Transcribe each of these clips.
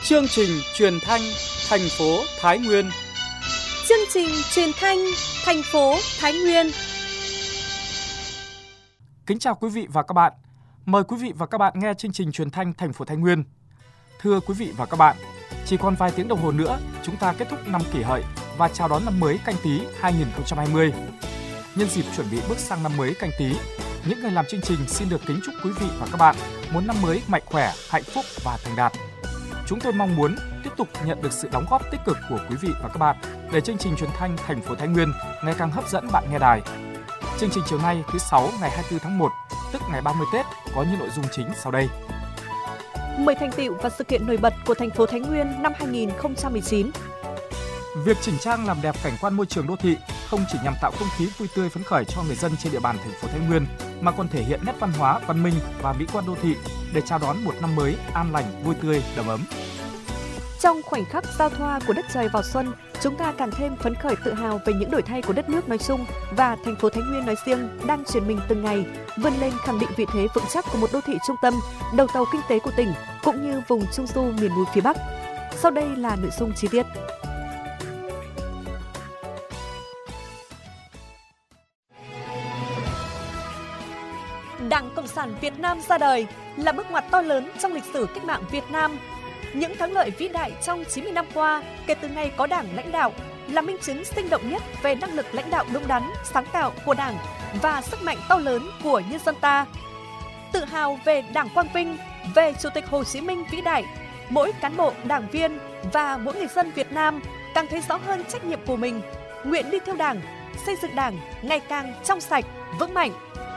Chương trình truyền thanh thành phố Thái Nguyên. Chương trình truyền thanh thành phố Thái Nguyên. Kính chào quý vị và các bạn. Mời quý vị và các bạn nghe chương trình truyền thanh thành phố Thái Nguyên. Thưa quý vị và các bạn, chỉ còn vài tiếng đồng hồ nữa chúng ta kết thúc năm Kỷ Hợi và chào đón năm mới Canh Tý 2020. Nhân dịp chuẩn bị bước sang năm mới Canh Tý, những người làm chương trình xin được kính chúc quý vị và các bạn một năm mới mạnh khỏe, hạnh phúc và thành đạt. Chúng tôi mong muốn tiếp tục nhận được sự đóng góp tích cực của quý vị và các bạn để chương trình truyền thanh thành phố Thái Nguyên ngày càng hấp dẫn bạn nghe đài. Chương trình chiều nay thứ 6 ngày 24 tháng 1, tức ngày 30 Tết có những nội dung chính sau đây. 10 thành tựu và sự kiện nổi bật của thành phố Thái Nguyên năm 2019. Việc chỉnh trang làm đẹp cảnh quan môi trường đô thị không chỉ nhằm tạo không khí vui tươi phấn khởi cho người dân trên địa bàn thành phố Thái Nguyên mà còn thể hiện nét văn hóa, văn minh và mỹ quan đô thị để chào đón một năm mới an lành, vui tươi, đầm ấm. Trong khoảnh khắc giao thoa của đất trời vào xuân, chúng ta càng thêm phấn khởi tự hào về những đổi thay của đất nước nói chung và thành phố Thái Nguyên nói riêng đang chuyển mình từng ngày, vươn lên khẳng định vị thế vững chắc của một đô thị trung tâm, đầu tàu kinh tế của tỉnh cũng như vùng Trung Du miền núi phía Bắc. Sau đây là nội dung chi tiết. Đảng Cộng sản Việt Nam ra đời là bước ngoặt to lớn trong lịch sử cách mạng Việt Nam. Những thắng lợi vĩ đại trong 90 năm qua kể từ ngày có Đảng lãnh đạo là minh chứng sinh động nhất về năng lực lãnh đạo đúng đắn, sáng tạo của Đảng và sức mạnh to lớn của nhân dân ta. Tự hào về Đảng quang vinh, về Chủ tịch Hồ Chí Minh vĩ đại, mỗi cán bộ, đảng viên và mỗi người dân Việt Nam càng thấy rõ hơn trách nhiệm của mình, nguyện đi theo Đảng, xây dựng Đảng ngày càng trong sạch, vững mạnh.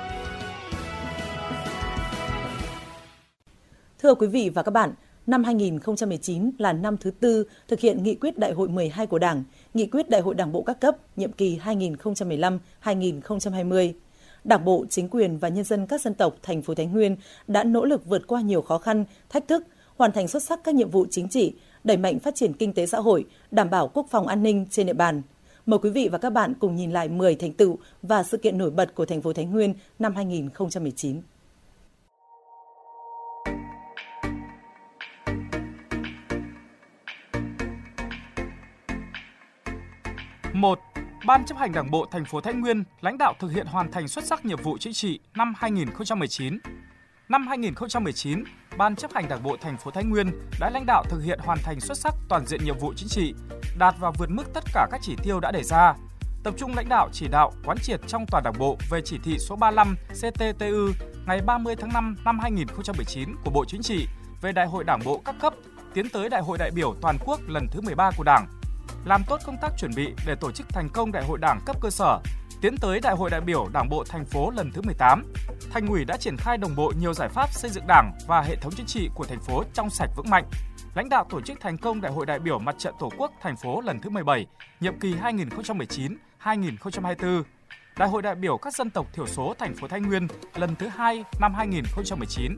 Thưa quý vị và các bạn, năm 2019 là năm thứ tư thực hiện nghị quyết Đại hội 12 của Đảng, nghị quyết Đại hội Đảng bộ các cấp nhiệm kỳ 2015-2020. Đảng bộ, chính quyền và nhân dân các dân tộc thành phố Thái Nguyên đã nỗ lực vượt qua nhiều khó khăn, thách thức, hoàn thành xuất sắc các nhiệm vụ chính trị, đẩy mạnh phát triển kinh tế xã hội, đảm bảo quốc phòng an ninh trên địa bàn. Mời quý vị và các bạn cùng nhìn lại 10 thành tựu và sự kiện nổi bật của thành phố Thái Nguyên năm 2019. 1. Ban chấp hành Đảng bộ thành phố Thái Nguyên lãnh đạo thực hiện hoàn thành xuất sắc nhiệm vụ chính trị năm 2019. Năm 2019, Ban chấp hành Đảng bộ thành phố Thái Nguyên đã lãnh đạo thực hiện hoàn thành xuất sắc toàn diện nhiệm vụ chính trị, đạt và vượt mức tất cả các chỉ tiêu đã đề ra. Tập trung lãnh đạo chỉ đạo quán triệt trong toàn Đảng bộ về chỉ thị số 35 CTTU ngày 30 tháng 5 năm 2019 của Bộ Chính trị về Đại hội Đảng bộ các cấp, tiến tới Đại hội đại biểu toàn quốc lần thứ 13 của Đảng. Làm tốt công tác chuẩn bị để tổ chức thành công Đại hội Đảng cấp cơ sở, tiến tới Đại hội đại biểu Đảng bộ thành phố lần thứ 18. Thành ủy đã triển khai đồng bộ nhiều giải pháp xây dựng Đảng và hệ thống chính trị của thành phố trong sạch vững mạnh. Lãnh đạo tổ chức thành công Đại hội đại biểu Mặt trận Tổ quốc thành phố lần thứ 17, nhiệm kỳ 2019-2024. Đại hội đại biểu các dân tộc thiểu số thành phố Thái Nguyên lần thứ 2 năm 2019.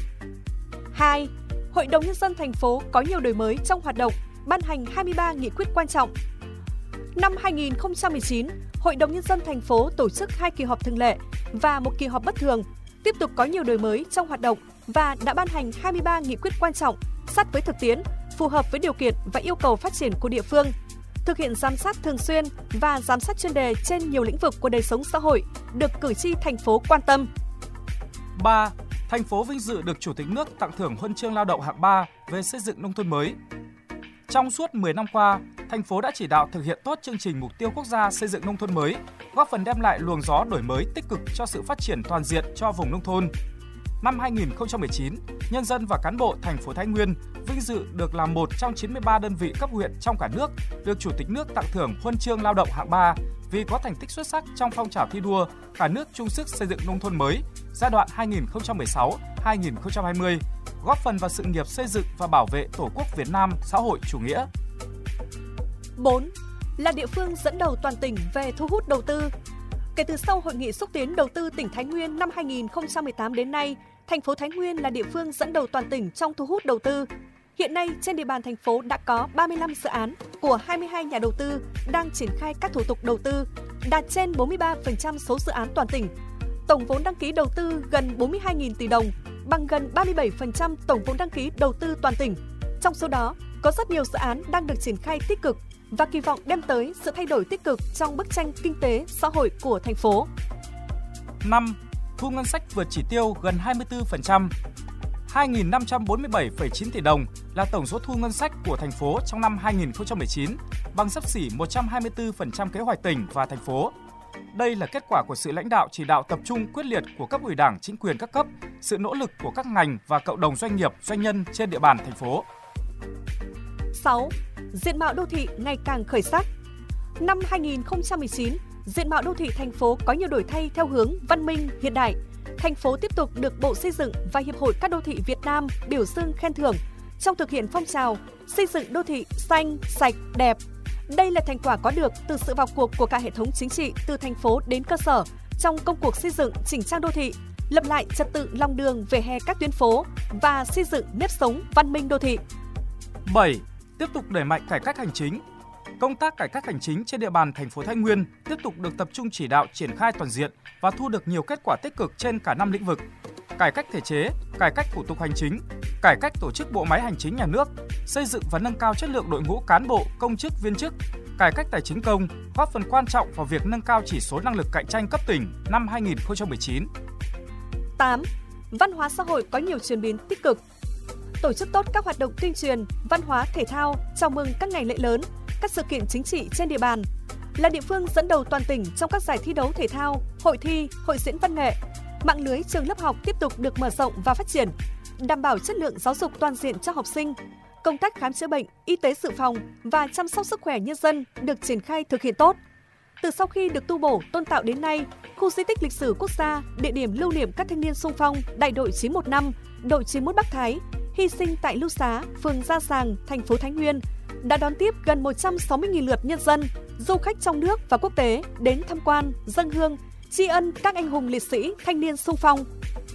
2. Hội đồng nhân dân thành phố có nhiều đổi mới trong hoạt động, ban hành 23 nghị quyết quan trọng. Năm 2019, Hội đồng nhân dân thành phố tổ chức 2 kỳ họp thường lệ và 1 kỳ họp bất thường, tiếp tục có nhiều đổi mới trong hoạt động và đã ban hành 23 nghị quyết quan trọng sát với thực tiễn, phù hợp với điều kiện và yêu cầu phát triển của địa phương, thực hiện giám sát thường xuyên và giám sát chuyên đề trên nhiều lĩnh vực của đời sống xã hội được cử tri thành phố quan tâm. 3. Thành phố vinh dự được Chủ tịch nước tặng thưởng huân chương lao động hạng 3 về xây dựng nông thôn mới. Trong suốt 10 năm qua, thành phố đã chỉ đạo thực hiện tốt chương trình mục tiêu quốc gia xây dựng nông thôn mới, góp phần đem lại luồng gió đổi mới tích cực cho sự phát triển toàn diện cho vùng nông thôn. Năm 2019, nhân dân và cán bộ thành phố Thái Nguyên vinh dự được là một trong 93 đơn vị cấp huyện trong cả nước được Chủ tịch nước tặng thưởng huân chương lao động hạng 3 vì có thành tích xuất sắc trong phong trào thi đua cả nước chung sức xây dựng nông thôn mới giai đoạn 2016-2020, góp phần vào sự nghiệp xây dựng và bảo vệ Tổ quốc Việt Nam xã hội chủ nghĩa. 4. Là địa phương dẫn đầu toàn tỉnh về thu hút đầu tư. Kể từ sau Hội nghị xúc tiến đầu tư tỉnh Thái Nguyên năm 2018 đến nay, thành phố Thái Nguyên là địa phương dẫn đầu toàn tỉnh trong thu hút đầu tư. Hiện nay, trên địa bàn thành phố đã có 35 dự án của 22 nhà đầu tư đang triển khai các thủ tục đầu tư, đạt trên 43% số dự án toàn tỉnh. Tổng vốn đăng ký đầu tư gần 42.000 tỷ đồng, bằng gần 37% tổng vốn đăng ký đầu tư toàn tỉnh. Trong số đó, có rất nhiều dự án đang được triển khai tích cực và kỳ vọng đem tới sự thay đổi tích cực trong bức tranh kinh tế, xã hội của thành phố. 5. Thu ngân sách vượt chỉ tiêu gần 24%. 2.547,9 tỷ đồng là tổng số thu ngân sách của thành phố trong năm 2019, bằng xấp xỉ 124% kế hoạch tỉnh và thành phố. Đây là kết quả của sự lãnh đạo chỉ đạo tập trung quyết liệt của cấp ủy Đảng, chính quyền các cấp, sự nỗ lực của các ngành và cộng đồng doanh nghiệp, doanh nhân trên địa bàn thành phố. 6. Diện mạo đô thị ngày càng khởi sắc. Năm 2019, diện mạo đô thị thành phố có nhiều đổi thay theo hướng văn minh, hiện đại. Thành phố tiếp tục được Bộ Xây dựng và Hiệp hội các đô thị Việt Nam biểu dương khen thưởng trong thực hiện phong trào xây dựng đô thị xanh, sạch, đẹp. Đây là thành quả có được từ sự vào cuộc của cả hệ thống chính trị từ thành phố đến cơ sở trong công cuộc xây dựng chỉnh trang đô thị, lập lại trật tự lòng đường, vỉa hè các tuyến phố và xây dựng nếp sống văn minh đô thị. 7. Tiếp tục đẩy mạnh cải cách hành chính. Công tác cải cách hành chính trên địa bàn thành phố Thái Nguyên tiếp tục được tập trung chỉ đạo triển khai toàn diện và thu được nhiều kết quả tích cực trên cả 5 lĩnh vực: cải cách thể chế, cải cách thủ tục hành chính, cải cách tổ chức bộ máy hành chính nhà nước, xây dựng và nâng cao chất lượng đội ngũ cán bộ, công chức, viên chức, cải cách tài chính công, góp phần quan trọng vào việc nâng cao chỉ số năng lực cạnh tranh cấp tỉnh năm 2019. 8. Văn hóa xã hội có nhiều chuyển biến tích cực. Tổ chức tốt các hoạt động tuyên truyền, văn hóa thể thao, chào mừng các ngày lễ lớn, các sự kiện chính trị trên địa bàn. Là địa phương dẫn đầu toàn tỉnh trong các giải thi đấu thể thao, hội thi, hội diễn văn nghệ. Mạng lưới trường lớp học tiếp tục được mở rộng và phát triển, đảm bảo chất lượng giáo dục toàn diện cho học sinh. Công tác khám chữa bệnh, y tế dự phòng và chăm sóc sức khỏe nhân dân được triển khai thực hiện tốt. Từ sau khi được tu bổ tôn tạo đến nay, khu di tích lịch sử quốc gia, địa điểm lưu niệm các thanh niên xung phong đại đội 915, đội 91 Bắc Thái hy sinh tại Lưu Xá, phường Gia Sàng, thành phố Thái Nguyên đã đón tiếp gần 160.000 lượt nhân dân, du khách trong nước và quốc tế đến tham quan, dâng hương, tri ân các anh hùng liệt sĩ, thanh niên xung phong.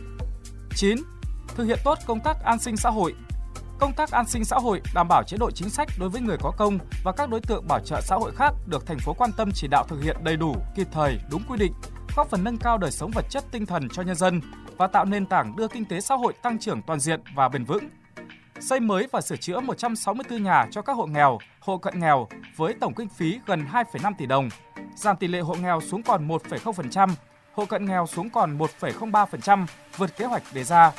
9. Thực hiện tốt công tác an sinh xã hội. Công tác an sinh xã hội đảm bảo chế độ chính sách đối với người có công và các đối tượng bảo trợ xã hội khác được thành phố quan tâm chỉ đạo thực hiện đầy đủ, kịp thời, đúng quy định, góp phần nâng cao đời sống vật chất tinh thần cho nhân dân và tạo nền tảng đưa kinh tế xã hội tăng trưởng toàn diện và bền vững. Xây mới và sửa chữa 164 nhà cho các hộ nghèo, hộ cận nghèo với tổng kinh phí gần 2,5 tỷ đồng, giảm tỷ lệ hộ nghèo xuống còn 1,0%, hộ cận nghèo xuống còn 1,03%, vượt kế hoạch đề ra.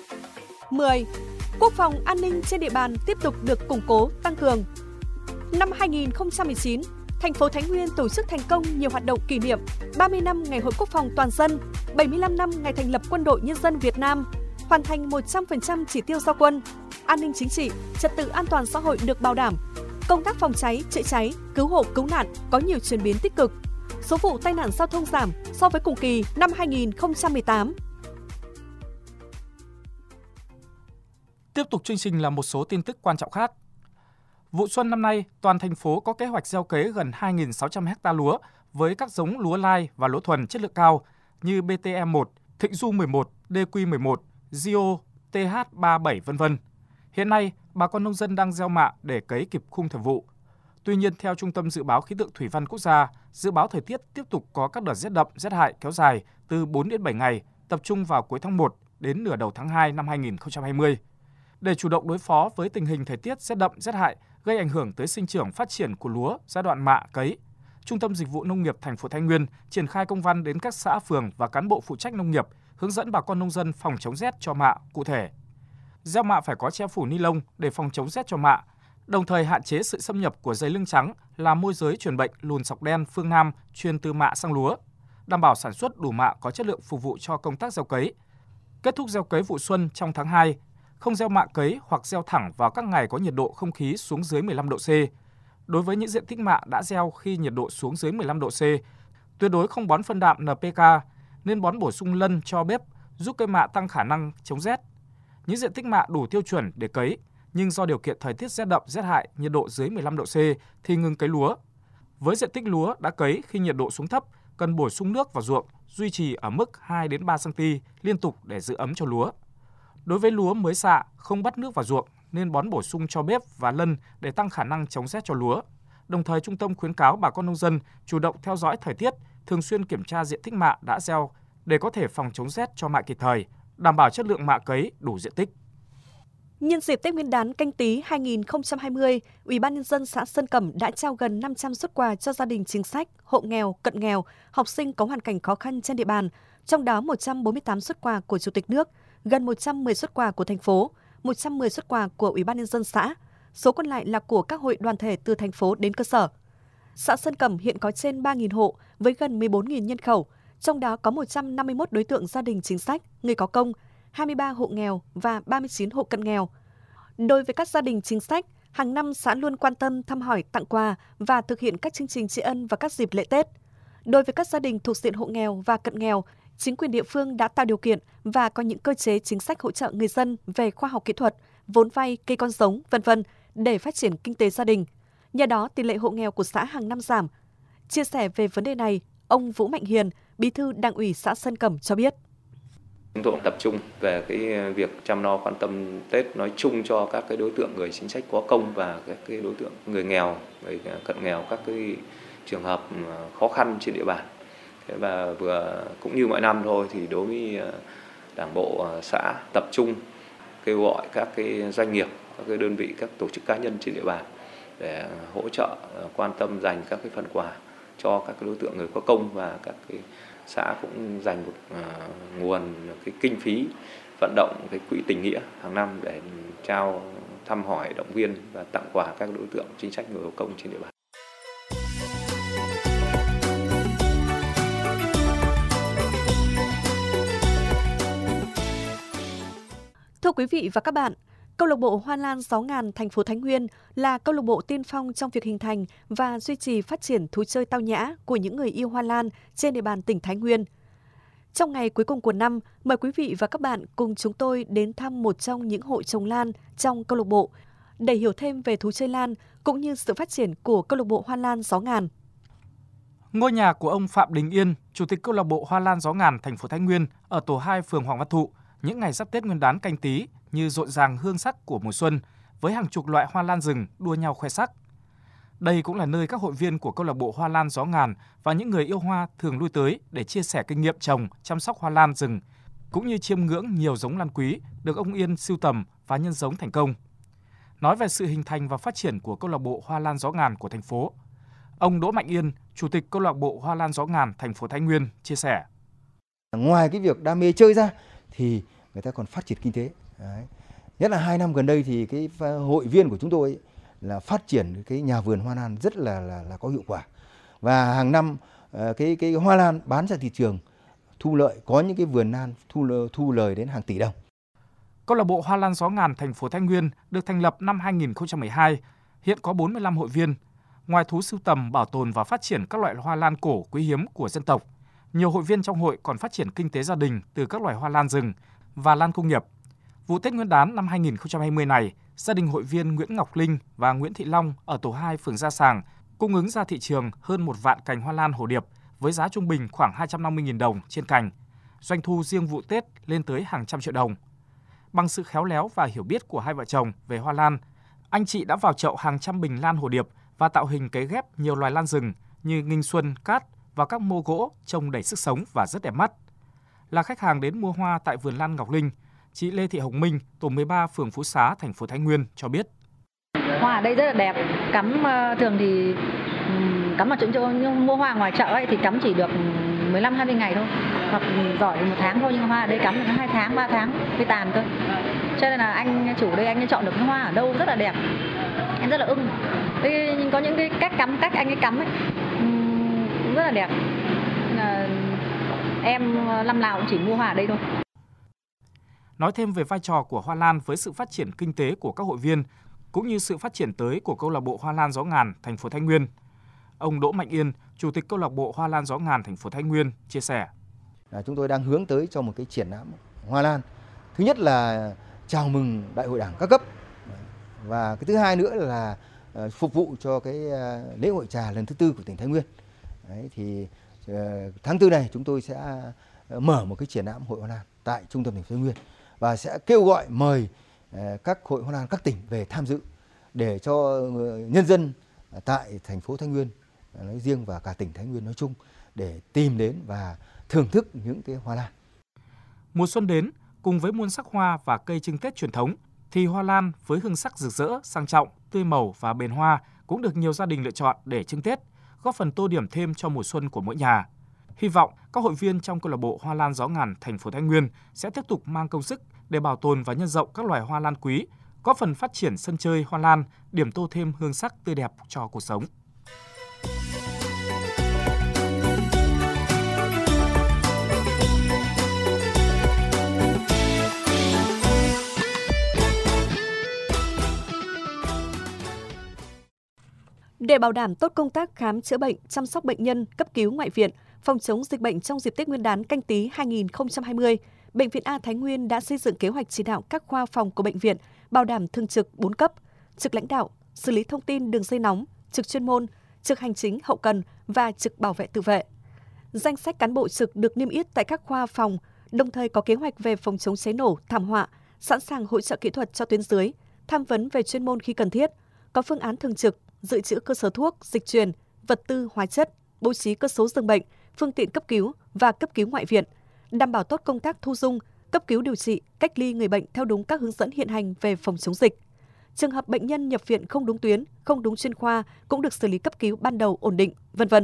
10. Quốc phòng an ninh trên địa bàn tiếp tục được củng cố, tăng cường. Năm 2019, thành phố Thái Nguyên tổ chức thành công nhiều hoạt động kỷ niệm 30 năm Ngày Hội Quốc phòng toàn dân, 75 năm ngày thành lập Quân đội Nhân dân Việt Nam, hoàn thành 100% chỉ tiêu giao quân. An ninh chính trị, trật tự an toàn xã hội được bảo đảm. Công tác phòng cháy, chữa cháy, cứu hộ, cứu nạn có nhiều chuyển biến tích cực. Số vụ tai nạn giao thông giảm so với cùng kỳ năm 2018. Tiếp tục chương trình là một số tin tức quan trọng khác. Vụ xuân năm nay, toàn thành phố có kế hoạch gieo cấy gần 2.600 ha lúa với các giống lúa lai và lúa thuần chất lượng cao như BTE1, Thịnh Du 11, DQ11, Gio, TH37 v.v. Hiện nay, bà con nông dân đang gieo mạ để cấy kịp khung thời vụ. Tuy nhiên, theo Trung tâm Dự báo Khí tượng Thủy văn Quốc gia, dự báo thời tiết tiếp tục có các đợt rét đậm, rét hại kéo dài từ 4 đến 7 ngày, tập trung vào cuối tháng 1 đến nửa đầu tháng 2 năm 2020. Để chủ động đối phó với tình hình thời tiết rét đậm, rét hại gây ảnh hưởng tới sinh trưởng phát triển của lúa giai đoạn mạ cấy, Trung tâm Dịch vụ Nông nghiệp thành phố Thái Nguyên triển khai công văn đến các xã phường và cán bộ phụ trách nông nghiệp hướng dẫn bà con nông dân phòng chống rét cho mạ cụ thể. Gieo mạ phải có che phủ ni lông để phòng chống rét cho mạ, đồng thời hạn chế sự xâm nhập của giấy lưng trắng là môi giới truyền bệnh lùn sọc đen phương Nam truyền từ mạ sang lúa, đảm bảo sản xuất đủ mạ có chất lượng phục vụ cho công tác gieo cấy. Kết thúc gieo cấy vụ xuân trong tháng 2, không gieo mạ cấy hoặc gieo thẳng vào các ngày có nhiệt độ không khí xuống dưới 15 độ C. Đối với những diện tích mạ đã gieo khi nhiệt độ xuống dưới 15 độ C, tuyệt đối không bón phân đạm NPK, nên bón bổ sung lân cho bếp giúp cây mạ tăng khả năng chống rét. Những diện tích mạ đủ tiêu chuẩn để cấy, nhưng do điều kiện thời tiết rét đậm, rét hại, nhiệt độ dưới 15 độ C thì ngừng cấy lúa. Với diện tích lúa đã cấy khi nhiệt độ xuống thấp, cần bổ sung nước vào ruộng, duy trì ở mức 2 đến 3 cm liên tục để giữ ấm cho lúa. Đối với lúa mới xạ, không bắt nước vào ruộng nên bón bổ sung cho bếp và lân để tăng khả năng chống rét cho lúa. Đồng thời, trung tâm khuyến cáo bà con nông dân chủ động theo dõi thời tiết, thường xuyên kiểm tra diện tích mạ đã gieo để có thể phòng chống rét cho mạ kịp thời, đảm bảo chất lượng mạ cấy đủ diện tích. Nhân dịp Tết Nguyên đán Canh Tý 2020, Ủy ban Nhân dân xã Sơn Cẩm đã trao gần 500 suất quà cho gia đình chính sách, hộ nghèo, cận nghèo, học sinh có hoàn cảnh khó khăn trên địa bàn, trong đó 148 suất quà của Chủ tịch nước, gần 110 suất quà của thành phố, 110 suất quà của Ủy ban Nhân dân xã. Số còn lại là của các hội đoàn thể từ thành phố đến cơ sở. Xã Sơn Cẩm hiện có trên 3.000 hộ với gần 14.000 nhân khẩu, trong đó có 151 đối tượng gia đình chính sách, người có công, 23 hộ nghèo và 39 hộ cận nghèo. Đối với các gia đình chính sách, hàng năm xã luôn quan tâm thăm hỏi, tặng quà và thực hiện các chương trình tri ân vào các dịp lễ Tết. Đối với các gia đình thuộc diện hộ nghèo và cận nghèo, chính quyền địa phương đã tạo điều kiện và có những cơ chế chính sách hỗ trợ người dân về khoa học kỹ thuật, vốn vay, cây con giống, v.v. để phát triển kinh tế gia đình. Nhờ đó, tỷ lệ hộ nghèo của xã hàng năm giảm. Chia sẻ về vấn đề này, ông Vũ Mạnh Hiền, Bí thư Đảng ủy xã Sơn Cẩm cho biết. Chúng tôi tập trung về cái việc chăm lo quan tâm Tết nói chung cho các cái đối tượng người chính sách có công và các cái đối tượng người nghèo, người cận nghèo, các cái trường hợp khó khăn trên địa bàn. Và vừa cũng như mọi năm thôi thì đối với Đảng bộ xã tập trung kêu gọi các cái doanh nghiệp, các cái đơn vị, các tổ chức cá nhân trên địa bàn để hỗ trợ quan tâm dành các cái phần quà cho các cái đối tượng người có công, và các cái xã cũng dành một nguồn cái kinh phí vận động cái quỹ tình nghĩa hàng năm để trao thăm hỏi, động viên và tặng quà các đối tượng chính sách người có công trên địa bàn. Thưa quý vị và các bạn, Câu lạc bộ Hoa Lan Gió Ngàn thành phố Thái Nguyên là câu lạc bộ tiên phong trong việc hình thành và duy trì phát triển thú chơi tao nhã của những người yêu hoa lan trên địa bàn tỉnh Thái Nguyên. Trong ngày cuối cùng của năm, mời quý vị và các bạn cùng chúng tôi đến thăm một trong những hộ trồng lan trong câu lạc bộ để hiểu thêm về thú chơi lan cũng như sự phát triển của câu lạc bộ Hoa Lan Gió Ngàn. Ngôi nhà của ông Phạm Đình Yên, Chủ tịch câu lạc bộ Hoa Lan Gió Ngàn thành phố Thái Nguyên ở tổ 2 phường Hoàng Văn Thụ, những ngày giáp Tết Nguyên đán Canh Tý như rộn ràng hương sắc của mùa xuân với hàng chục loại hoa lan rừng đua nhau khoe sắc. Đây cũng là nơi các hội viên của câu lạc bộ Hoa Lan Gió Ngàn và những người yêu hoa thường lui tới để chia sẻ kinh nghiệm trồng, chăm sóc hoa lan rừng, cũng như chiêm ngưỡng nhiều giống lan quý được ông Yên sưu tầm và nhân giống thành công. Nói về sự hình thành và phát triển của câu lạc bộ Hoa Lan Gió Ngàn của thành phố, ông Đỗ Mạnh Yên, Chủ tịch câu lạc bộ Hoa Lan Gió Ngàn thành phố Thái Nguyên chia sẻ: Ngoài cái việc đam mê chơi ra thì người ta còn phát triển kinh tế. Đấy. Nhất là 2 năm gần đây thì cái hội viên của chúng tôi là phát triển cái nhà vườn hoa lan rất là có hiệu quả. Và hàng năm cái hoa lan bán ra thị trường thu lợi, có những cái vườn lan thu lời đến hàng tỷ đồng. Câu lạc bộ Hoa Lan Gió Ngàn thành phố Thái Nguyên được thành lập năm 2012, hiện có 45 hội viên. Ngoài thú sưu tầm, bảo tồn và phát triển các loại hoa lan cổ quý hiếm của dân tộc, nhiều hội viên trong hội còn phát triển kinh tế gia đình từ các loài hoa lan rừng và lan công nghiệp. Vụ Tết Nguyên đán năm 2020 này, gia đình hội viên Nguyễn Ngọc Linh và Nguyễn Thị Long ở tổ 2 phường Gia Sàng cung ứng ra thị trường hơn 1 vạn cành hoa lan hồ điệp với giá trung bình khoảng 250.000 đồng trên cành. Doanh thu riêng vụ Tết lên tới hàng trăm triệu đồng. Bằng sự khéo léo và hiểu biết của hai vợ chồng về hoa lan, anh chị đã vào chậu hàng trăm bình lan hồ điệp và tạo hình cấy ghép nhiều loài lan rừng như nghinh xuân, cát vào các mô gỗ trông đầy sức sống và rất đẹp mắt. Là khách hàng đến mua hoa tại vườn lan Ngọc Linh, chị Lê Thị Hồng Minh, tổ 13 phường Phú Xá, thành phố Thái Nguyên cho biết: Hoa ở đây rất là đẹp, cắm thường thì cắm ở chỗ nhưng mua hoa ngoài chợ ấy thì cắm chỉ được 15-20 ngày thôi, hoặc giỏi thì 1 tháng thôi, nhưng hoa ở đây cắm được 2 tháng, 3 tháng mới tàn cơ. Cho nên là anh chủ đây anh ấy chọn được cái hoa ở đâu rất là đẹp, em rất là ưng. Có những cái cách anh ấy cắm ấy rất là đẹp. Em năm nào cũng chỉ mua hoa ở đây thôi. Nói thêm về vai trò của hoa lan với sự phát triển kinh tế của các hội viên, cũng như sự phát triển tới của câu lạc bộ Hoa Lan Gió Ngàn thành phố Thái Nguyên, ông Đỗ Mạnh Yên, Chủ tịch câu lạc bộ Hoa Lan Gió Ngàn thành phố Thái Nguyên chia sẻ: Chúng tôi đang hướng tới cho một cái triển lãm hoa lan. Thứ nhất là chào mừng Đại hội Đảng các cấp, và cái thứ hai nữa là phục vụ cho cái lễ hội trà lần thứ 4 của tỉnh Thái Nguyên. Đấy, thì tháng 4 này chúng tôi sẽ mở một cái triển lãm hội hoa lan tại trung tâm thành phố Thái Nguyên và sẽ kêu gọi mời các hội hoa lan các tỉnh về tham dự để cho nhân dân tại thành phố Thái Nguyên nói riêng và cả tỉnh Thái Nguyên nói chung để tìm đến và thưởng thức những cái hoa lan. Mùa xuân đến, cùng với muôn sắc hoa và cây trưng Tết truyền thống, thì hoa lan với hương sắc rực rỡ, sang trọng, tươi màu và bền hoa cũng được nhiều gia đình lựa chọn để trưng Tết, góp phần tô điểm thêm cho mùa xuân của mỗi nhà. Hy vọng các hội viên trong câu lạc bộ Hoa lan Gió Ngàn thành phố Thái Nguyên sẽ tiếp tục mang công sức để bảo tồn và nhân rộng các loài hoa lan quý, góp phần phát triển sân chơi hoa lan, điểm tô thêm hương sắc tươi đẹp cho cuộc sống. Để bảo đảm tốt công tác khám chữa bệnh, chăm sóc bệnh nhân, cấp cứu ngoại viện, phòng chống dịch bệnh trong dịp Tết Nguyên đán Canh Tý 2020, Bệnh viện A Thái Nguyên đã xây dựng kế hoạch chỉ đạo các khoa phòng của bệnh viện bảo đảm thường trực 4 cấp, trực lãnh đạo, xử lý thông tin đường dây nóng, trực chuyên môn, trực hành chính hậu cần và trực bảo vệ tự vệ. Danh sách cán bộ trực được niêm yết tại các khoa phòng, đồng thời có kế hoạch về phòng chống cháy nổ, thảm họa, sẵn sàng hỗ trợ kỹ thuật cho tuyến dưới, tham vấn về chuyên môn khi cần thiết, có phương án thường trực, dự trữ cơ sở thuốc, dịch truyền, vật tư, hóa chất, bố trí cơ số giường bệnh, phương tiện cấp cứu và cấp cứu ngoại viện, đảm bảo tốt công tác thu dung, cấp cứu điều trị, cách ly người bệnh theo đúng các hướng dẫn hiện hành về phòng chống dịch. Trường hợp bệnh nhân nhập viện không đúng tuyến, không đúng chuyên khoa cũng được xử lý cấp cứu ban đầu ổn định, v.v.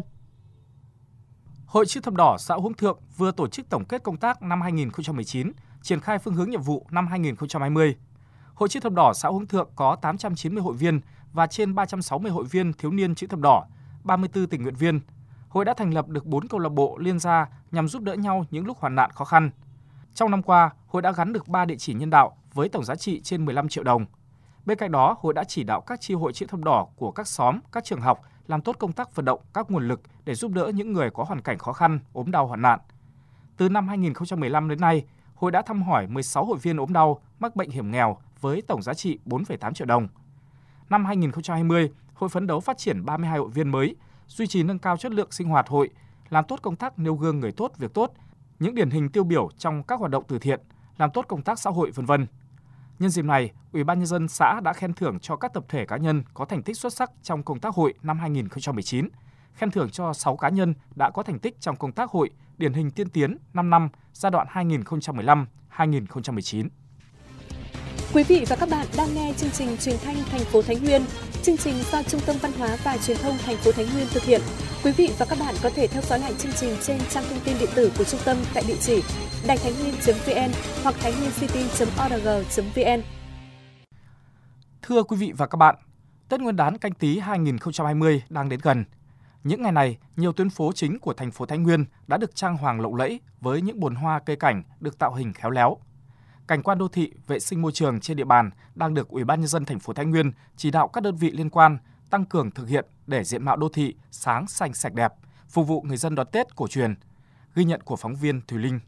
Hội Chữ thập đỏ xã Hướng Thượng vừa tổ chức tổng kết công tác năm 2019, triển khai phương hướng nhiệm vụ năm 2020. Hội Chữ thập đỏ xã Hướng Thượng có 890 hội viên và trên 360 hội viên thiếu niên Chữ thập đỏ, 34 tình nguyện viên. Hội đã thành lập được 4 câu lạc bộ liên gia nhằm giúp đỡ nhau những lúc hoạn nạn khó khăn. Trong năm qua, hội đã gắn được 3 địa chỉ nhân đạo với tổng giá trị trên 15 triệu đồng. Bên cạnh đó, hội đã chỉ đạo các chi hội Chữ thập đỏ của các xóm, các trường học làm tốt công tác vận động các nguồn lực để giúp đỡ những người có hoàn cảnh khó khăn, ốm đau hoạn nạn. Từ năm 2015 đến nay, hội đã thăm hỏi 16 hội viên ốm đau, mắc bệnh hiểm nghèo với tổng giá trị 4,8 triệu đồng. Năm 2020, hội phấn đấu phát triển 32 hội viên mới, duy trì nâng cao chất lượng sinh hoạt hội, làm tốt công tác nêu gương người tốt, việc tốt, những điển hình tiêu biểu trong các hoạt động từ thiện, làm tốt công tác xã hội, v.v. Nhân dịp này, Ủy ban Nhân dân xã đã khen thưởng cho các tập thể cá nhân có thành tích xuất sắc trong công tác hội năm 2019, khen thưởng cho 6 cá nhân đã có thành tích trong công tác hội điển hình tiên tiến 5 năm giai đoạn 2015-2019. Quý vị và các bạn đang nghe chương trình truyền thanh thành phố Thái Nguyên. Chương trình do Trung tâm Văn hóa và Truyền thông thành phố Thái Nguyên thực hiện. Quý vị và các bạn có thể theo dõi lại chương trình trên trang thông tin điện tử của trung tâm tại địa chỉ đàitháinhnguyên.vn hoặc thainhnguyencity.org.vn. Thưa quý vị và các bạn, Tết Nguyên đán Canh Tý 2020 đang đến gần. Những ngày này, nhiều tuyến phố chính của thành phố Thái Nguyên đã được trang hoàng lộng lẫy với những bồn hoa cây cảnh được tạo hình khéo léo. Cảnh quan đô thị, vệ sinh môi trường trên địa bàn đang được Ủy ban Nhân dân thành phố Thái Nguyên chỉ đạo các đơn vị liên quan tăng cường thực hiện để diện mạo đô thị sáng xanh sạch đẹp, phục vụ người dân đón Tết cổ truyền. Ghi nhận của phóng viên Thùy Linh.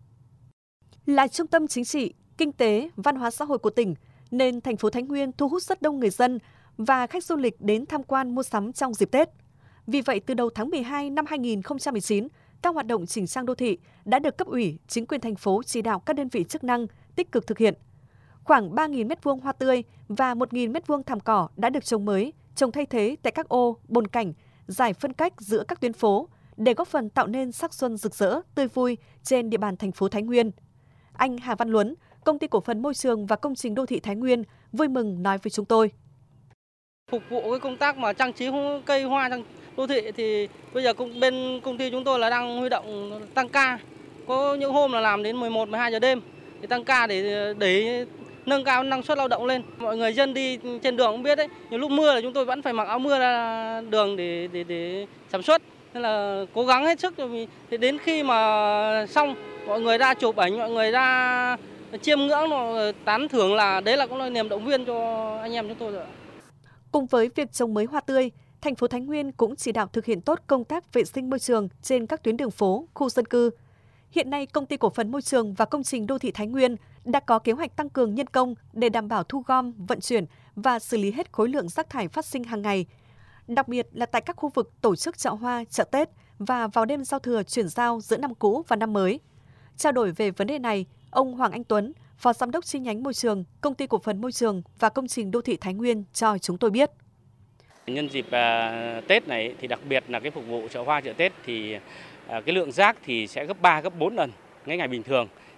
Là trung tâm chính trị, kinh tế, văn hóa xã hội của tỉnh, nên thành phố Thái Nguyên thu hút rất đông người dân và khách du lịch đến tham quan mua sắm trong dịp Tết. Vì vậy, từ đầu tháng 12 năm 2019, các hoạt động chỉnh trang đô thị đã được cấp ủy, chính quyền thành phố chỉ đạo các đơn vị chức năng tích cực thực hiện. Khoảng 3.000 m2 hoa tươi và 1.000 m2 thảm cỏ đã được trồng mới, trồng thay thế tại các ô, bồn cảnh, giải phân cách giữa các tuyến phố để góp phần tạo nên sắc xuân rực rỡ, tươi vui trên địa bàn thành phố Thái Nguyên. Anh Hà Văn Luấn, Công ty Cổ phần Môi trường và Công trình Đô thị Thái Nguyên vui mừng nói với chúng tôi. Phục vụ cái công tác mà trang trí cây hoa trong đô thị thì bây giờ bên công ty chúng tôi là đang huy động tăng ca. Có những hôm là làm đến 11, 12 giờ đêm thì tăng ca để nâng cao năng suất lao động lên. Mọi người dân đi trên đường cũng biết đấy, nhiều lúc mưa là chúng tôi vẫn phải mặc áo mưa ra đường để sản xuất. Nên là cố gắng hết sức thì đến khi mà xong mọi người ra chụp ảnh, mọi người ra chiêm ngưỡng, tán thưởng là đấy là cũng là niềm động viên cho anh em chúng tôi rồi. Cùng với việc trồng mới hoa tươi, thành phố Thái Nguyên cũng chỉ đạo thực hiện tốt công tác vệ sinh môi trường trên các tuyến đường phố, khu dân cư. Hiện nay, Công ty Cổ phần Môi trường và Công trình Đô thị Thái Nguyên đã có kế hoạch tăng cường nhân công để đảm bảo thu gom, vận chuyển và xử lý hết khối lượng rác thải phát sinh hàng ngày. Đặc biệt là tại các khu vực tổ chức chợ hoa, chợ Tết và vào đêm giao thừa chuyển giao giữa năm cũ và năm mới. Trao đổi về vấn đề này, ông Hoàng Anh Tuấn, Phó Giám đốc chi nhánh Môi trường, Công ty Cổ phần Môi trường và Công trình Đô thị Thái Nguyên cho chúng tôi biết. Nhân dịp Tết này thì đặc biệt là cái phục vụ chợ hoa chợ Tết thì cái lượng rác thì sẽ gấp 3, gấp 4 lần ngày bình thường.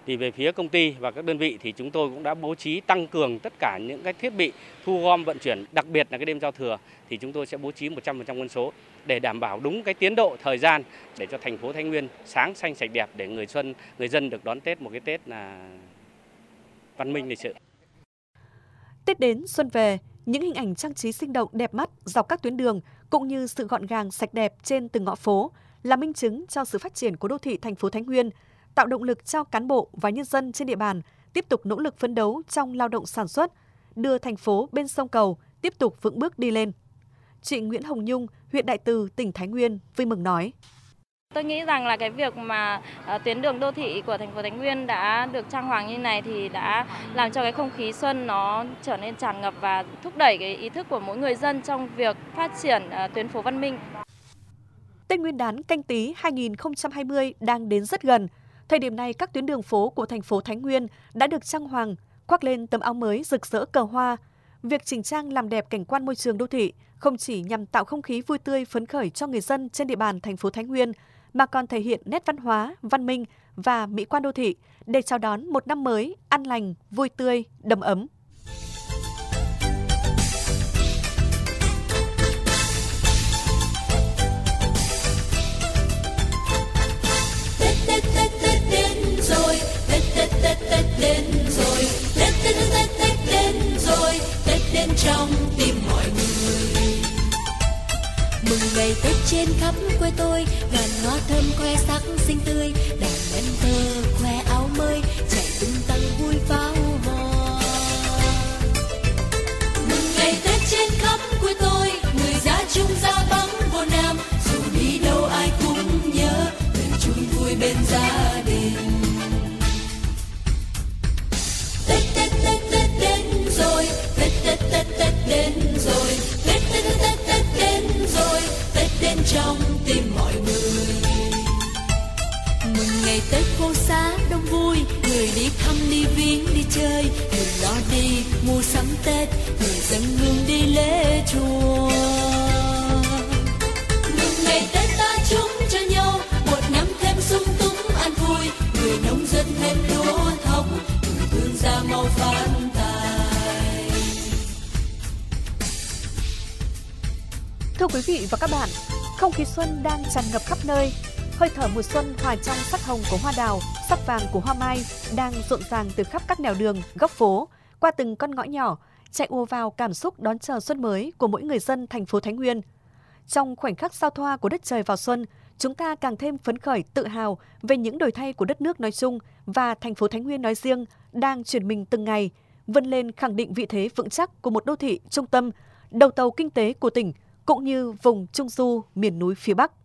Thì về phía công ty và các đơn vị thì chúng tôi cũng đã bố trí tăng cường tất cả những cái thiết bị thu gom vận chuyển, đặc biệt là cái đêm giao thừa thì chúng tôi sẽ bố trí 100% quân số để đảm bảo đúng cái tiến độ thời gian để cho thành phố Thái Nguyên sáng xanh sạch đẹp để người dân được đón Tết một cái Tết là văn minh lịch sự. Tết đến xuân về, những hình ảnh trang trí sinh động đẹp mắt dọc các tuyến đường cũng như sự gọn gàng sạch đẹp trên từng ngõ phố là minh chứng cho sự phát triển của đô thị thành phố Thái Nguyên, tạo động lực cho cán bộ và nhân dân trên địa bàn tiếp tục nỗ lực phấn đấu trong lao động sản xuất, đưa thành phố bên sông cầu tiếp tục vững bước đi lên. Chị Nguyễn Hồng Nhung, huyện Đại Từ, tỉnh Thái Nguyên vui mừng nói: Tôi nghĩ rằng là cái việc mà tuyến đường đô thị của thành phố Thái Nguyên đã được trang hoàng như này thì đã làm cho cái không khí xuân nó trở nên tràn ngập và thúc đẩy cái ý thức của mỗi người dân trong việc phát triển tuyến phố văn minh. Tết Nguyên đán Canh Tý 2020 đang đến rất gần. Thời điểm này, các tuyến đường phố của thành phố Thái Nguyên đã được trang hoàng, khoác lên tấm áo mới rực rỡ cờ hoa. Việc chỉnh trang làm đẹp cảnh quan môi trường đô thị không chỉ nhằm tạo không khí vui tươi phấn khởi cho người dân trên địa bàn thành phố Thái Nguyên, mà còn thể hiện nét văn hóa, văn minh và mỹ quan đô thị để chào đón một năm mới an lành, vui tươi, đầm ấm. Trong tim mọi người mừng ngày Tết trên khắp quê tôi, ngàn hoa thơm khoe sắc xinh tươi, đàn em thơ khoe áo mới chạy tung tăng vui pháo hoa. Mừng ngày Tết trên khắp quê tôi, người ra Trung ra Bắc vô Nam, dù đi đâu ai cũng nhớ về chung vui bên gia đình. Tết Tết Tết Tết đến rồi, Tết Tết Tết Tết đến rồi, Tết Tết Tết Tết đến rồi, Tết đến trong tim mọi người. Mừng ngày Tết phố xá đông vui, người đi thăm đi viếng đi chơi, người lo đi mua sắm Tết, người dâng hương đi lễ chùa. Mừng ngày Tết ta chúc cho nhau một năm thêm sung túc an vui, người nông dân thêm lúa thóc, người thương gia mau phát tài. Thưa quý vị và các bạn, không khí xuân đang tràn ngập khắp nơi. Hơi thở mùa xuân hòa trong sắc hồng của hoa đào, sắc vàng của hoa mai đang rộn ràng từ khắp các nẻo đường, góc phố, qua từng con ngõ nhỏ, chạy ùa vào cảm xúc đón chờ xuân mới của mỗi người dân thành phố Thái Nguyên. Trong khoảnh khắc giao thoa của đất trời vào xuân, chúng ta càng thêm phấn khởi, tự hào về những đổi thay của đất nước nói chung và thành phố Thái Nguyên nói riêng đang chuyển mình từng ngày, vươn lên khẳng định vị thế vững chắc của một đô thị trung tâm, đầu tàu kinh tế của tỉnh, cũng như vùng Trung Du, miền núi phía Bắc.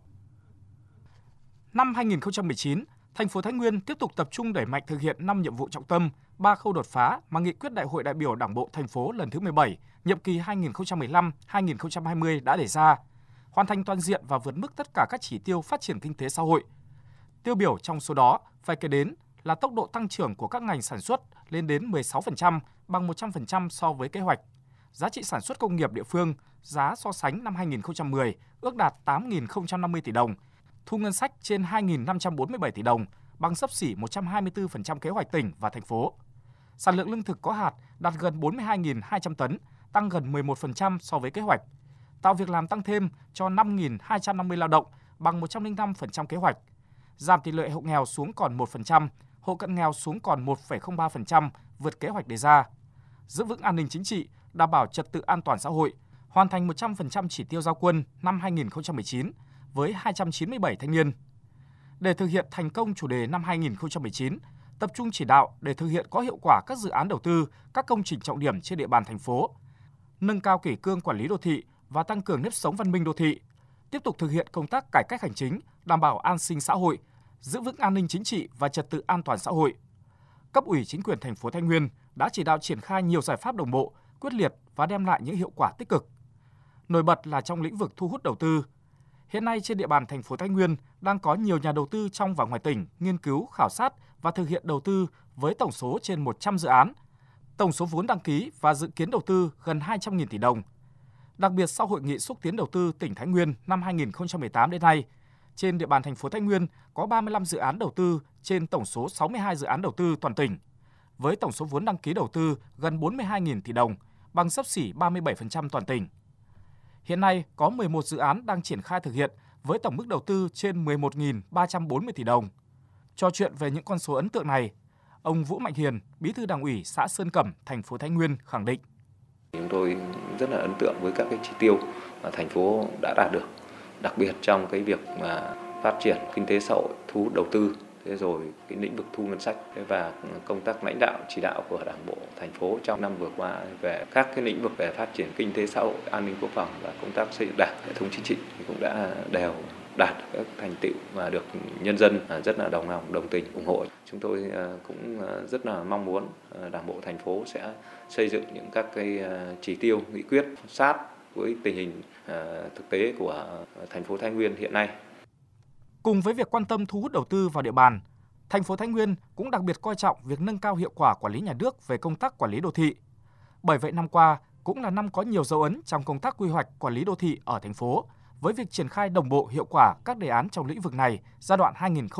Năm 2019, thành phố Thái Nguyên tiếp tục tập trung đẩy mạnh thực hiện 5 nhiệm vụ trọng tâm, 3 khâu đột phá mà nghị quyết Đại hội đại biểu Đảng bộ thành phố lần thứ 17, nhiệm kỳ 2015-2020 đã đề ra, hoàn thành toàn diện và vượt mức tất cả các chỉ tiêu phát triển kinh tế xã hội. Tiêu biểu trong số đó phải kể đến là tốc độ tăng trưởng của các ngành sản xuất lên đến 16%, bằng 100% so với kế hoạch. Giá trị sản xuất công nghiệp địa phương, giá so sánh năm 2010 ước đạt 8.050 tỷ đồng, thu ngân sách trên 2.547 tỷ đồng, bằng xấp xỉ 124% kế hoạch tỉnh và thành phố. Sản lượng lương thực có hạt đạt gần 42.200 tấn, tăng gần 11% so với kế hoạch. Tạo việc làm tăng thêm cho 5.250 lao động, bằng 105% kế hoạch. Giảm tỷ lệ hộ nghèo xuống còn 1%, hộ cận nghèo xuống còn 1,03%, vượt kế hoạch đề ra. Giữ vững an ninh chính trị, đảm bảo trật tự an toàn xã hội, hoàn thành 100% chỉ tiêu giao quân năm 2019 với 297 thanh niên. Để thực hiện thành công chủ đề năm 2019, tập trung chỉ đạo để thực hiện có hiệu quả các dự án đầu tư, các công trình trọng điểm trên địa bàn thành phố, nâng cao kỷ cương quản lý đô thị và tăng cường nếp sống văn minh đô thị, tiếp tục thực hiện công tác cải cách hành chính, đảm bảo an sinh xã hội, giữ vững an ninh chính trị và trật tự an toàn xã hội. Cấp ủy chính quyền thành phố Thái Nguyên đã chỉ đạo triển khai nhiều giải pháp đồng bộ, quyết liệt và đem lại những hiệu quả tích cực. Nổi bật là trong lĩnh vực thu hút đầu tư. Hiện nay trên địa bàn thành phố Thái Nguyên đang có nhiều nhà đầu tư trong và ngoài tỉnh nghiên cứu, khảo sát và thực hiện đầu tư với tổng số trên 100 dự án. Tổng số vốn đăng ký và dự kiến đầu tư gần 200.000 tỷ đồng. Đặc biệt sau hội nghị xúc tiến đầu tư tỉnh Thái Nguyên năm 2018 đến nay, trên địa bàn thành phố Thái Nguyên có 35 dự án đầu tư trên tổng số 62 dự án đầu tư toàn tỉnh, với tổng số vốn đăng ký đầu tư gần 42.000 tỷ đồng, bằng xấp xỉ 37% toàn tỉnh. Hiện nay có 11 dự án đang triển khai thực hiện với tổng mức đầu tư trên 11.340 tỷ đồng. Trò chuyện về những con số ấn tượng này, ông Vũ Mạnh Hiền, Bí thư Đảng ủy xã Sơn Cẩm, thành phố Thái Nguyên khẳng định: Chúng tôi rất là ấn tượng với các cái chỉ tiêu mà thành phố đã đạt được, đặc biệt trong cái việc mà phát triển kinh tế xã hội, thu hút đầu tư, thế rồi cái lĩnh vực thu ngân sách và công tác lãnh đạo chỉ đạo của Đảng bộ thành phố trong năm vừa qua về các cái lĩnh vực về phát triển kinh tế xã hội, an ninh quốc phòng và công tác xây dựng Đảng, hệ thống chính trị thì cũng đã đều đạt được các thành tựu và được nhân dân rất là đồng lòng, đồng tình, ủng hộ. Chúng tôi cũng rất là mong muốn Đảng bộ thành phố sẽ xây dựng những các cái chỉ tiêu, nghị quyết sát với tình hình thực tế của thành phố Thái Nguyên hiện nay. Cùng với việc quan tâm thu hút đầu tư vào địa bàn, thành phố Thái Nguyên cũng đặc biệt coi trọng việc nâng cao hiệu quả quản lý nhà nước về công tác quản lý đô thị. Bởi vậy năm qua cũng là năm có nhiều dấu ấn trong công tác quy hoạch quản lý đô thị ở thành phố, với việc triển khai đồng bộ hiệu quả các đề án trong lĩnh vực này giai đoạn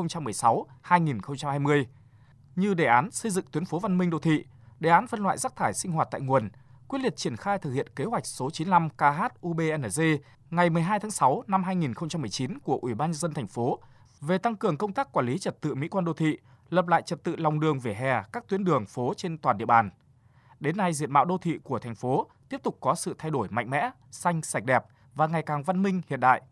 2016-2020, như đề án xây dựng tuyến phố văn minh đô thị, đề án phân loại rác thải sinh hoạt tại nguồn, quyết liệt triển khai thực hiện kế hoạch số 95 KH-UBNZ ngày 12 tháng 6 năm 2019 của Ủy ban nhân dân thành phố về tăng cường công tác quản lý trật tự mỹ quan đô thị, lập lại trật tự lòng đường vỉa hè các tuyến đường phố trên toàn địa bàn. Đến nay, diện mạo đô thị của thành phố tiếp tục có sự thay đổi mạnh mẽ, xanh, sạch đẹp và ngày càng văn minh hiện đại.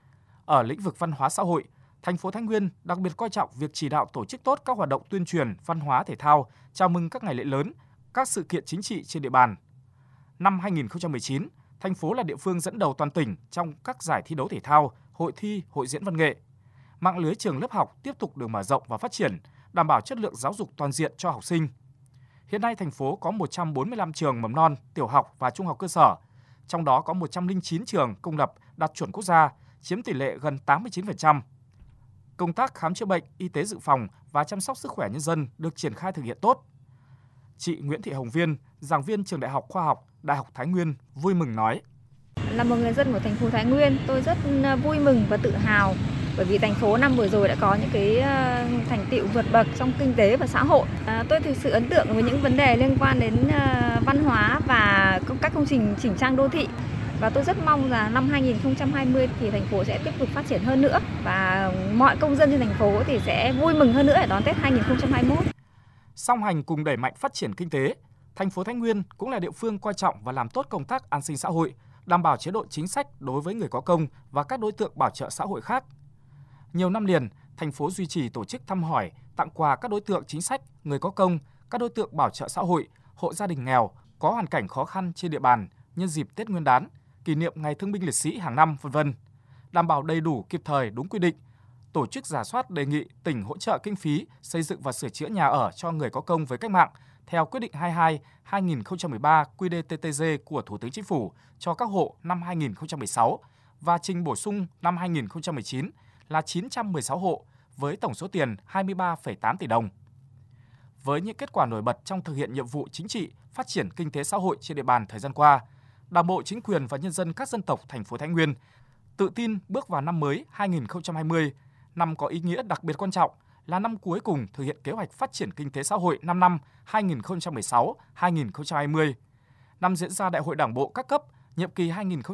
Ở lĩnh vực văn hóa xã hội, thành phố Thái Nguyên đặc biệt coi trọng việc chỉ đạo tổ chức tốt các hoạt động tuyên truyền, văn hóa thể thao, chào mừng các ngày lễ lớn, các sự kiện chính trị trên địa bàn. Năm 2019, thành phố là địa phương dẫn đầu toàn tỉnh trong các giải thi đấu thể thao, hội thi, hội diễn văn nghệ. Mạng lưới trường lớp học tiếp tục được mở rộng và phát triển, đảm bảo chất lượng giáo dục toàn diện cho học sinh. Hiện nay thành phố có 145 trường mầm non, tiểu học và trung học cơ sở, trong đó có 109 trường công lập đạt chuẩn quốc gia, chiếm tỷ lệ gần 89%. Công tác khám chữa bệnh, y tế dự phòng và chăm sóc sức khỏe nhân dân được triển khai thực hiện tốt. Chị Nguyễn Thị Hồng Viên, giảng viên trường Đại học Khoa học, Đại học Thái Nguyên vui mừng nói: Là một người dân của thành phố Thái Nguyên, tôi rất vui mừng và tự hào bởi vì thành phố năm vừa rồi đã có những cái thành tựu vượt bậc trong kinh tế và xã hội. Tôi thực sự ấn tượng với những vấn đề liên quan đến văn hóa và các công trình chỉnh trang đô thị. Và tôi rất mong là năm 2020 thì thành phố sẽ tiếp tục phát triển hơn nữa và mọi công dân trên thành phố thì sẽ vui mừng hơn nữa để đón Tết 2021. Song hành cùng đẩy mạnh phát triển kinh tế, thành phố Thái Nguyên cũng là địa phương coi trọng và làm tốt công tác an sinh xã hội, đảm bảo chế độ chính sách đối với người có công và các đối tượng bảo trợ xã hội khác. Nhiều năm liền, thành phố duy trì tổ chức thăm hỏi, tặng quà các đối tượng chính sách, người có công, các đối tượng bảo trợ xã hội, hộ gia đình nghèo có hoàn cảnh khó khăn trên địa bàn nhân dịp Tết Nguyên đán, kỷ niệm Ngày Thương binh Liệt sĩ hàng năm, v.v. Đảm bảo đầy đủ, kịp thời, đúng quy định. Tổ chức rà soát đề nghị tỉnh hỗ trợ kinh phí xây dựng và sửa chữa nhà ở cho người có công với cách mạng theo quyết định 22/2013 QĐ-TTG của Thủ tướng Chính phủ cho các hộ năm 2016 và trình bổ sung năm 2019 là 916 hộ với tổng số tiền 23,8 tỷ đồng. Với những kết quả nổi bật trong thực hiện nhiệm vụ chính trị, phát triển kinh tế xã hội trên địa bàn thời gian qua, Đảng bộ, chính quyền và nhân dân các dân tộc thành phố Thái Nguyên tự tin bước vào năm mới 2020, năm có ý nghĩa đặc biệt quan trọng, là năm cuối cùng thực hiện kế hoạch phát triển kinh tế xã hội 5 năm 2016-2020, năm diễn ra Đại hội Đảng bộ các cấp nhiệm kỳ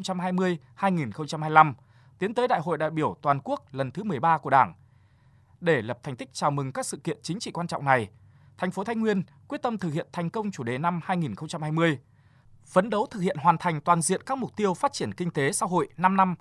2020-2025, tiến tới Đại hội đại biểu toàn quốc lần thứ 13 của Đảng. Để lập thành tích chào mừng các sự kiện chính trị quan trọng này, thành phố Thái Nguyên quyết tâm thực hiện thành công chủ đề năm 2020, phấn đấu thực hiện hoàn thành toàn diện các mục tiêu phát triển kinh tế xã hội 5 năm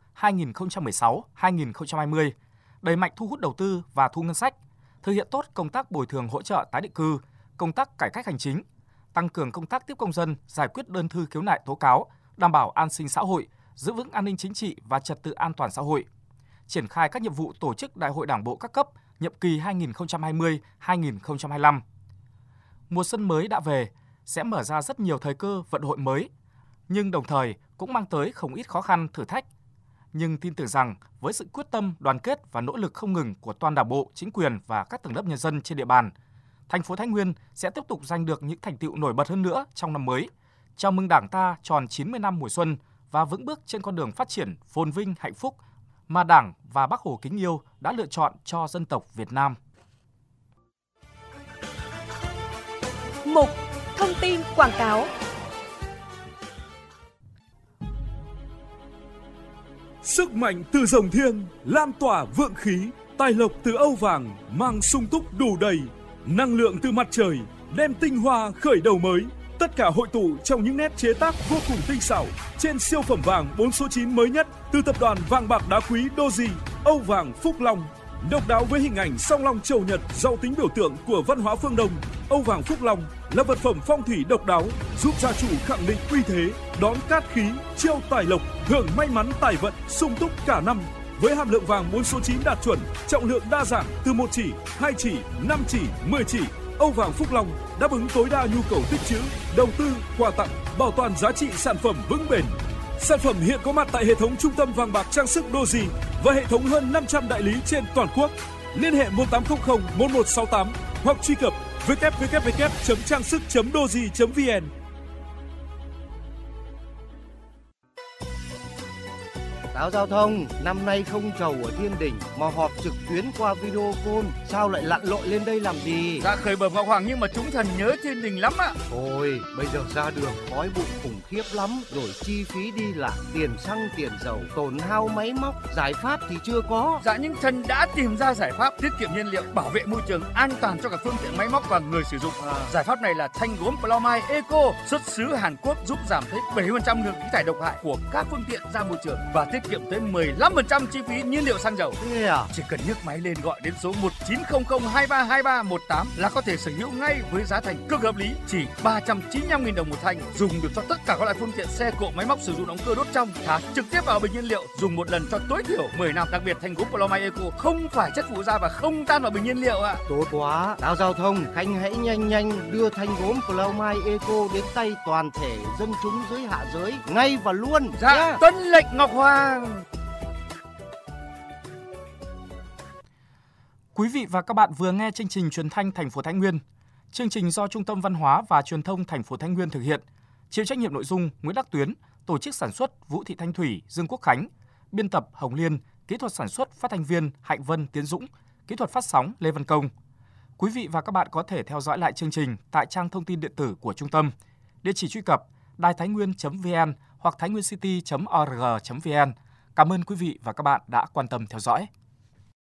2016-2020, đẩy mạnh thu hút đầu tư và thu ngân sách, thực hiện tốt công tác bồi thường hỗ trợ tái định cư, công tác cải cách hành chính, tăng cường công tác tiếp công dân, giải quyết đơn thư khiếu nại tố cáo, đảm bảo an sinh xã hội, giữ vững an ninh chính trị và trật tự an toàn xã hội, triển khai các nhiệm vụ tổ chức Đại hội Đảng bộ các cấp nhiệm kỳ 2020-2025. Mùa xuân mới đã về, sẽ mở ra rất nhiều thời cơ vận hội mới, nhưng đồng thời cũng mang tới không ít khó khăn, thử thách. Nhưng tin tưởng rằng với sự quyết tâm, đoàn kết và nỗ lực không ngừng của toàn Đảng bộ, chính quyền và các tầng lớp nhân dân trên địa bàn, thành phố Thái Nguyên sẽ tiếp tục giành được những thành tựu nổi bật hơn nữa trong năm mới, chào mừng Đảng ta tròn 90 năm mùa xuân và vững bước trên con đường phát triển phồn vinh, hạnh phúc mà Đảng và Bác Hồ kính yêu đã lựa chọn cho dân tộc Việt Nam. Mục Thông tin quảng cáo. Sức mạnh từ rồng thiêng lan tỏa vượng khí, tài lộc từ âu vàng mang sung túc đủ đầy, năng lượng từ mặt trời đem tinh hoa khởi đầu mới. Tất cả hội tụ trong những nét chế tác vô cùng tinh xảo trên siêu phẩm vàng 4 số 9 mới nhất từ tập đoàn vàng bạc đá quý Doji, Âu vàng Phúc Long. Độc đáo với hình ảnh song long chầu nhật giàu tính biểu tượng của văn hóa phương Đông, Âu vàng Phúc Long là vật phẩm phong thủy độc đáo giúp gia chủ khẳng định uy thế, đón cát khí, chiêu tài lộc, hưởng may mắn tài vận sung túc cả năm. Với hàm lượng vàng 4 số 9 đạt chuẩn, trọng lượng đa dạng từ 1 chỉ, 2 chỉ, 5 chỉ, 10 chỉ, Âu vàng Phúc Long đáp ứng tối đa nhu cầu tích trữ, đầu tư, quà tặng, bảo toàn giá trị sản phẩm vững bền. Sản phẩm hiện có mặt tại hệ thống trung tâm vàng bạc trang sức Doji và hệ thống hơn 500 đại lý trên toàn quốc. Liên hệ 1800 1168 hoặc truy cập www.trang-sức.doji.vn. Báo giao thông, năm nay không chầu ở Thiên Đình mà họp trực tuyến qua video call, sao lại lặn lội lên đây làm gì? Dạ khởi bẩm Ngọc Hoàng, nhưng mà chúng thần nhớ Thiên Đình lắm ạ. Thôi, bây giờ ra đường khói bụi khủng khiếp lắm, rồi chi phí đi lại, tiền xăng, tiền dầu, tổn hao máy móc, giải pháp thì chưa có. Dạ nhưng thần đã tìm ra giải pháp tiết kiệm nhiên liệu, bảo vệ môi trường, an toàn cho cả phương tiện máy móc và người sử dụng. Giải pháp này là thanh gốm Ploumai Eco, xuất xứ Hàn Quốc, giúp giảm tới 70% lượng khí thải độc hại của các phương tiện ra môi trường và tiết kiệm tới 15% chi phí nhiên liệu xăng dầu. Chỉ cần nhấc máy lên gọi đến số 1900232318 là có thể sở hữu ngay với giá thành cực hợp lý, chỉ 395.000 đồng một thanh, dùng được cho tất cả các loại phương tiện xe cộ máy móc sử dụng động cơ đốt trong, thả trực tiếp vào bình nhiên liệu, dùng một lần cho tối thiểu 10 năm. Đặc biệt thanh gốm Ploumai Eco không phải chất phụ gia và không tan vào bình nhiên liệu ạ. Tốt quá. Báo giao thông, Khanh hãy nhanh đưa thanh gốm Ploumai Eco đến tay toàn thể dân chúng dưới hạ giới ngay và luôn. Dạ, tuân lệnh Ngọc Hoàng. Quý vị và các bạn vừa nghe chương trình truyền thanh thành phố Thái Nguyên. Chương trình do Trung tâm Văn hóa và Truyền thông thành phố Thái Nguyên thực hiện. Chịu trách nhiệm nội dung Nguyễn Đắc Tuyến, tổ chức sản xuất Vũ Thị Thanh Thủy, Dương Quốc Khánh, biên tập Hồng Liên, kỹ thuật sản xuất phát thanh viên Hạnh Vân, Tiến Dũng, kỹ thuật phát sóng Lê Văn Công. Quý vị và các bạn có thể theo dõi lại chương trình tại trang thông tin điện tử của trung tâm. Địa chỉ truy cập đaitháinguyen.vn hoặc thainguencity.org.vn. Cảm ơn quý vị và các bạn đã quan tâm theo dõi.